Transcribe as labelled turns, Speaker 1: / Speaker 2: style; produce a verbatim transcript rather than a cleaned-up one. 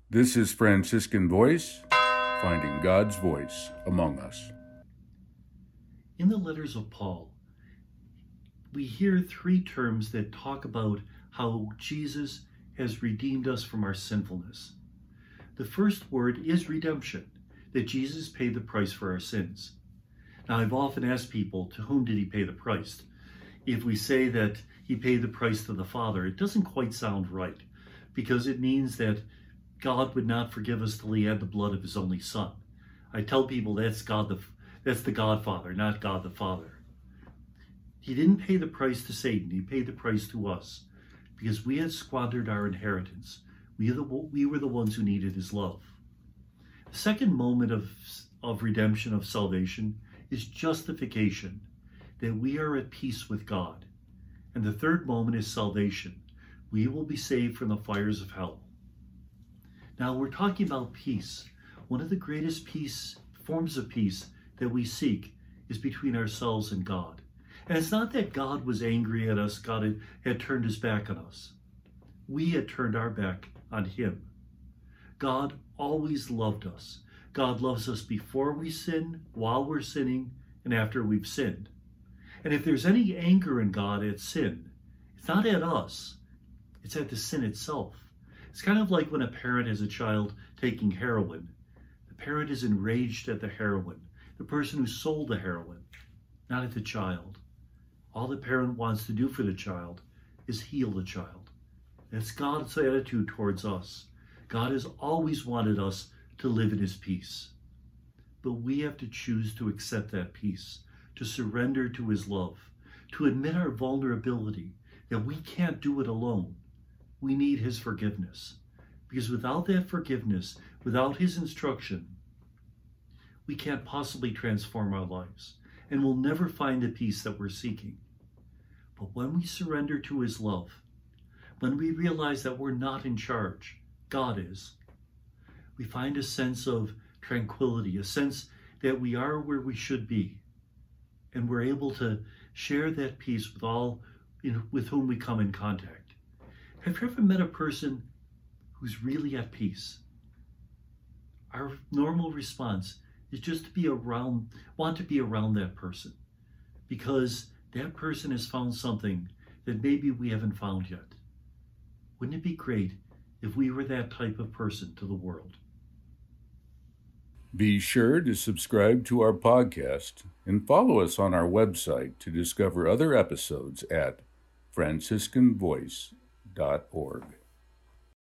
Speaker 1: This is Franciscan Voice, finding God's voice among us.
Speaker 2: In the letters of Paul, we hear three terms that talk about how Jesus has redeemed us from our sinfulness. The first word is redemption, that Jesus paid the price for our sins. Now, I've often asked people, to whom did he pay the price? If we say that he paid the price to the Father, it doesn't quite sound right, because it means that God would not forgive us till he had the blood of his only Son. I tell people that's God the that's the Godfather, not God the Father. He didn't pay the price to Satan. He paid the price to us because we had squandered our inheritance. We, the, we were the ones who needed his love. The second moment of, of redemption, of salvation, is justification, that we are at peace with God. And the third moment is salvation. We will be saved from the fires of hell. Now, we're talking about peace. One of the greatest peace, forms of peace that we seek is between ourselves and God. And it's not that God was angry at us, God had, had turned his back on us. We had turned our back on him. God always loved us. God loves us before we sin, while we're sinning, and after we've sinned. And if there's any anger in God at sin, it's not at us, it's at the sin itself. It's kind of like when a parent has a child taking heroin. The parent is enraged at the heroin, the person who sold the heroin, not at the child. All the parent wants to do for the child is heal the child. That's God's attitude towards us. God has always wanted us to live in his peace. But we have to choose to accept that peace, to surrender to his love, to admit our vulnerability, that we can't do it alone. We need his forgiveness. Because without that forgiveness, without his instruction, we can't possibly transform our lives, and we'll never find the peace that we're seeking. But when we surrender to his love, when we realize that we're not in charge, God is, we find a sense of tranquility, a sense that we are where we should be, and we're able to share that peace with all in, with whom we come in contact. Have you ever met a person who's really at peace? Our normal response is just to be around, want to be around that person, because that person has found something that maybe we haven't found yet. Wouldn't it be great if we were that type of person to the world?
Speaker 1: Be sure to subscribe to our podcast and follow us on our website to discover other episodes at franciscan voice dot org.